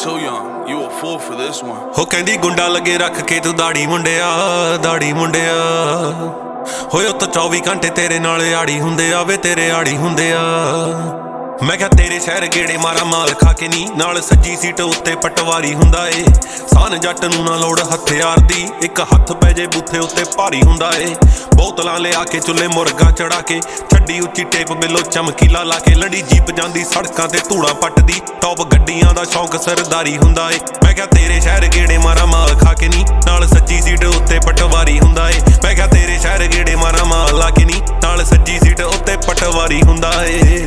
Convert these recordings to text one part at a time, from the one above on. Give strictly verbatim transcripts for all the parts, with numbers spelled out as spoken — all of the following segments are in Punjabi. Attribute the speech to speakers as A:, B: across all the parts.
A: too young. You a fool for this one.
B: ਹੋ ਕਹਿੰਦੀ ਗੁੰਡਾ ਲੱਗੇ ਰੱਖ ਕੇ ਤੂੰ ਦਾੜੀ ਮੁੰਡਿਆ ਦਾੜੀ ਮੁੰਡਿਆ ਹੋਏ ਉਹ ਤਾਂ ਚੌਵੀ ਘੰਟੇ ਤੇਰੇ ਨਾਲ ਆੜੀ ਹੁੰਦੇ ਆ ਵੇ ਤੇਰੇ ਆੜੀ ਹੁੰਦੇ ਆ ਮੈਂ ਕਿਹਾ ਤੇਰੇ ਸ਼ਹਿਰ ਗੇੜੇ ਮਾਰਾ ਮਾਲ ਖਾ ਕੇ ਨੀ ਨਾਲ ਸੱਜੀ ਸੀਟ ਉੱਤੇ ਪਟਵਾਰੀ ਹੁੰਦਾ ਏ ਸਾਨ ਜੱਟ ਨੂੰ ਨਾ ਲੋੜ ਹਥਿਆਰ ਦੀ ਇੱਕ ਹੱਥ ਪੈ ਜੇ ਬੂਥੇ ਉੱਤੇ ਭਾਰੀ ਹੁੰਦਾ ਏ ਬੋਤਲਾਂ ਲਿਆ ਕੇ ਚੁੱਲੇ ਮੁਰਗਾ ਚੜਾ ਕੇ ਛੱਡੀ ਉੱਚੀ ਟੇਪ ਬਿੱਲੋ ਚਮਕੀਲਾ ਲਾ ਕੇ ਲੜੀ ਜੀਪ ਜਾਂਦੀ ਸੜਕਾਂ ਤੇ ਧੂੜਾ ਪੱਟਦੀ ਟੌਪ ਗੱਡੀਆਂ ਦਾ ਸ਼ੌਂਕ ਸਰਦਾਰੀ ਹੁੰਦਾ ਏ ਮੈਂ ਕਿਹਾ ਤੇਰੇ ਸ਼ਹਿਰ ਗੇੜੇ ਮਾਰਾ ਮਾਲ ਖਾ ਕੇ ਨੀ ਨਾਲ ਸੱਜੀ ਸੀਟ ਉੱਤੇ ਪਟਵਾਰੀ ਹੁੰਦਾ ਏ ਮੈਂ ਕਿਹਾ ਤੇਰੇ ਸ਼ਹਿਰ ਗੇੜੇ ਮਾਰਾ ਮਾਲ ਲਾ ਕੇ ਨੀ ਨਾਲ ਸੱਜੀ ਸੀਟ ਉੱਤੇ ਪਟਵਾਰੀ ਹੁੰਦਾ ਏ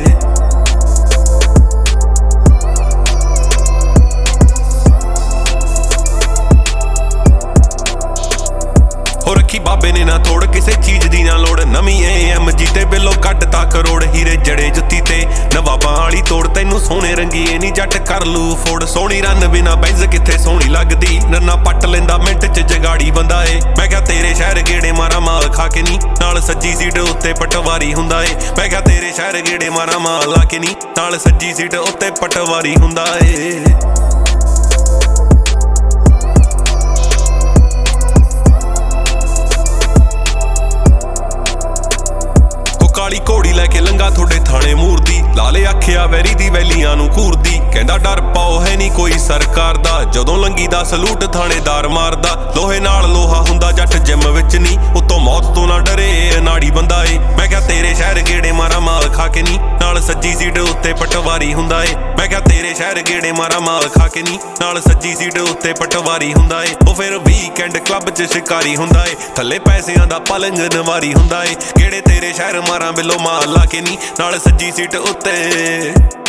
B: ਹੋ ਰੱਖੀ ਬਾਬੇ ਨੇ ਨਾ ਥੋੜ ਕਿਸੇ ਚੀਜ਼ ਦੀ ਨਾ ਲੋੜ ਨਵੀਂ ਏ ਐਮ ਜੀ ਤੇ ਬਿੱਲੋ ਕੱਢਤਾ ਕਰੋੜ ਹੀਰੇ ਜੜੇ ਜੁੱਤੀ ਤੇ ਨਵਾਬਾਂ ਵਾਲੀ ਤੋੜ ਤੈਨੂੰ ਸੋਹਣੇ ਰੰਗੀਏ ਨੀ ਜੱਟ ਕਰ ਲੂ ਫੋੜ ਸੋਹਣੀ ਰੰਨ ਬਿਨਾ ਬੈਂਜ਼ ਕਿੱਥੇ ਸੋਹਣੀ ਲੱਗਦੀ ਨੰਨਾ ਪੱਟ ਲੈਂਦਾ ਮਿੰਟ ਚ ਜਗਾੜੀ ਬੰਦਾ ਏ ਮੈਂ ਕਿਹਾ ਤੇਰੇ ਸ਼ਹਿਰ ਗੇੜੇ ਮਾਰਾ ਮਾਲ ਖਾ ਕੇ ਨੀ ਨਾਲ ਸੱਜੀ ਸੀਟ ਉੱਤੇ ਪਟਵਾਰੀ ਹੁੰਦਾ ਏ ਮੈਂ ਕਿਹਾ ਤੇਰੇ ਸ਼ਹਿਰ ਗੇੜੇ ਮਾਰਾ ਮਾਲ ਲਾ ਕੇ ਨੀ ਨਾਲ ਸੱਜੀ ਸੀਟ ਉੱਤੇ ਪਟਵਾਰੀ ਹੁੰਦਾ ਏ ਕਾਲੀ ਘੋੜੀ ਲੈ ਕੇ ਲੰਗਾ ਤੁਹਾਡੇ ਥਾਣੇ ਮੂਰਦੀ ਲਾਲੇ ਆਖਿਆ ਵੈਰੀ ਦੀ ਵੈਲੀਆਂ ਨੂੰ ਘੂਰਦੀ ਕਹਿੰਦਾ ਡਰ ਪਾਓ ਹੈ ਨਹੀਂ ਕੋਈ ਸਰਕਾਰ ਦਾ ਜਦੋਂ ਲੰਗੀ ਦਾ ਸਲੂਟ ਥਾਣੇਦਾਰ ਮਾਰਦਾ ਲੋਹੇ ਨਾਲ ਲੋਹਾ ਹੁੰਦਾ ਜੱਟ ਜਿਮ ਵਿੱਚ ਨਹੀਂ ਉਤੋਂ ਮੌਤ ਤੋਂ ਨਾ ਡਰੇ ਅਨਾੜੀ ਬੰਦਾ ਏ ਮੈਂ ਕਿਹਾ ਤੇਰੇ ਸ਼ਹਿਰ ਗੇੜੇ ਮਾਰਾ ਮਾਲ ਖਾ ਕੇ ਨਹੀਂ ਨਾਲ ਸੱਜੀ ਸੀਟ ਉੱਤੇ ਪਟਵਾਰੀ ਹੁੰਦਾ ਏ ਮੈਂ ਕਿਹਾ ਤੇਰੇ ਸ਼ਹਿਰ ਗੇੜੇ ਮਾਰਾ ਮਾਲ ਖਾ ਕੇ ਨਹੀਂ ਨਾਲ ਸੱਜੀ ਸੀਟ ਉੱਤੇ ਪਟਵਾਰੀ ਹੁੰਦਾ ਏ ਉਹ ਫਿਰ ਵੀਕਐਂਡ ਕਲੱਬ 'ਚ ਸ਼ਿਕਾਰੀ ਹੁੰਦਾ ਏ ਥੱਲੇ ਪੈਸਿਆਂ ਦਾ ਪਲੰਗ ਨਵਾਰੀ ਹੁੰਦਾ ਏ ਗੇੜੇ ਤੇਰੇ ਸ਼ਹਿਰ ਮਾਰਾ ਬਿੱਲੋ ਮਾਲ ਲਾ ਕੇ ਨੀ ਨਾਲ ਸੱਜੀ ਸੀਟ ਉੱਤੇ